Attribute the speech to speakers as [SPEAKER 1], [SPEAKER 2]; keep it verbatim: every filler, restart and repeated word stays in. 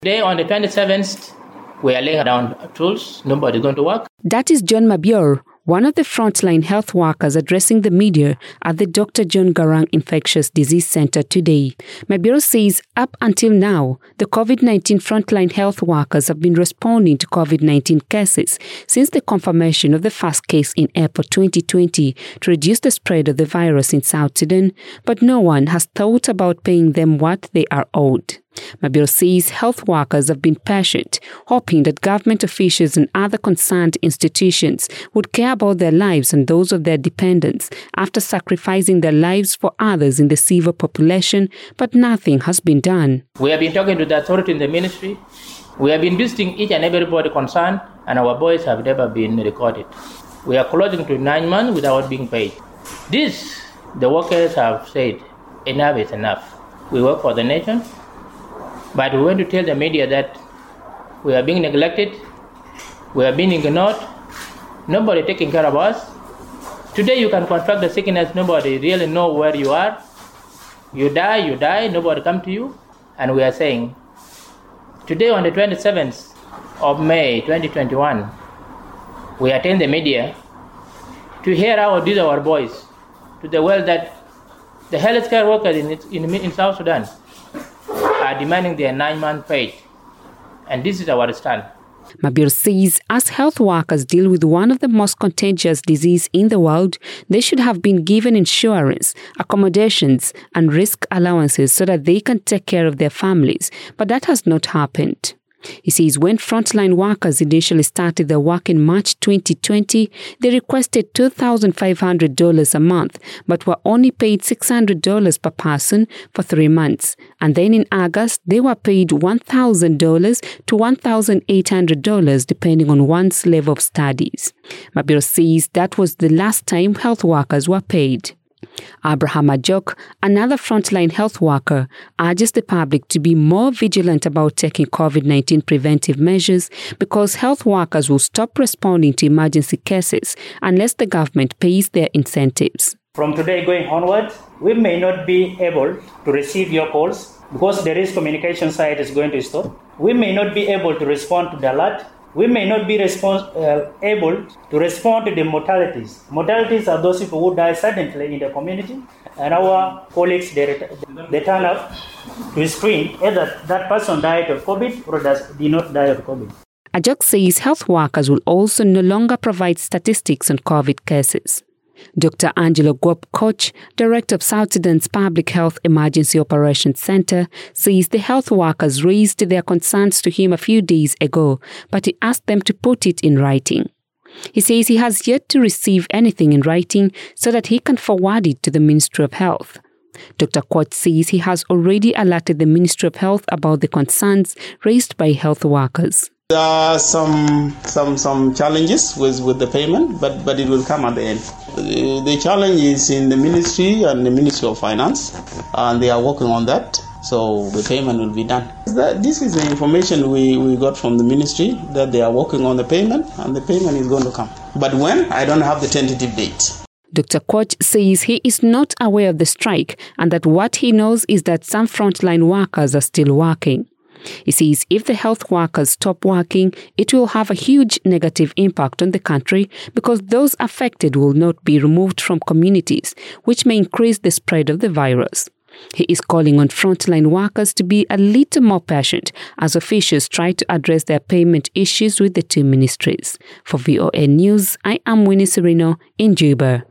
[SPEAKER 1] Today, on the twenty-seventh, we are laying down tools. Nobody's going to work.
[SPEAKER 2] That is John Mabior, one of the frontline health workers addressing the media at the Doctor John Garang Infectious Disease Center today. Mabior says up until now, the COVID nineteen frontline health workers have been responding to COVID nineteen cases since the confirmation of the first case in April twenty twenty to reduce the spread of the virus in South Sudan, but no one has thought about paying them what they are owed. Mabior says health workers have been patient, hoping that government officials and other concerned institutions would care about their lives and those of their dependents after sacrificing their lives for others in the civil population, but nothing has been done.
[SPEAKER 1] We have been talking to the authority in the ministry. We have been visiting each and everybody concerned, and our boys have never been recorded. We are closing to nine months without being paid. This, the workers have said, enough is enough. We work for the nation. But we want to tell the media that we are being neglected, we are being ignored, nobody taking care of us. Today you can contract the sickness, nobody really know where you are. You die, you die, nobody come to you. And we are saying, today on the twenty-seventh of May twenty twenty-one, we attend the media to hear how these our boys, to the world that the healthcare workers in, in, in South Sudan are demanding their nine-month pay. And this is our stand.
[SPEAKER 2] Mabior says as health workers deal with one of the most contagious diseases in the world, they should have been given insurance, accommodations, and risk allowances so that they can take care of their families. But that has not happened. He says when frontline workers initially started their work in March twenty twenty, they requested two thousand five hundred dollars a month, but were only paid six hundred dollars per person for three months. And then in August, they were paid one thousand dollars to one thousand eight hundred dollars depending on one's level of studies. Mabior says that was the last time health workers were paid. Abraham Ajok, another frontline health worker, urges the public to be more vigilant about taking COVID nineteen preventive measures because health workers will stop responding to emergency cases unless the government pays their incentives.
[SPEAKER 3] From today going onwards, we may not be able to receive your calls because the risk communication side is going to stop. We may not be able to respond to the alert. We may not be respons- uh, able to respond to the mortalities. Mortalities are those people who die suddenly in the community, and our colleagues, they, ret- they turn up to screen either that person died of COVID or does, did not die of COVID.
[SPEAKER 2] Ajok says health workers will also no longer provide statistics on COVID cases. Doctor Angelo Guop Koch, director of South Sudan's Public Health Emergency Operations Center, says the health workers raised their concerns to him a few days ago, but he asked them to put it in writing. He says he has yet to receive anything in writing so that he can forward it to the Ministry of Health. Doctor Koch says he has already alerted the Ministry of Health about the concerns raised by health workers.
[SPEAKER 4] There are some some some challenges with, with the payment, but, but it will come at the end. The, the challenge is in the ministry and the Ministry of Finance, and they are working on that, so the payment will be done. That, this is the information we, we got from the ministry, that they are working on the payment, and the payment is going to come. But when? I don't have the tentative date.
[SPEAKER 2] Doctor Koch says he is not aware of the strike, and that what he knows is that some frontline workers are still working. He says if the health workers stop working, it will have a huge negative impact on the country because those affected will not be removed from communities, which may increase the spread of the virus. He is calling on frontline workers to be a little more patient as officials try to address their payment issues with the two ministries. For V O A News, I am Winnie Serino in Juba.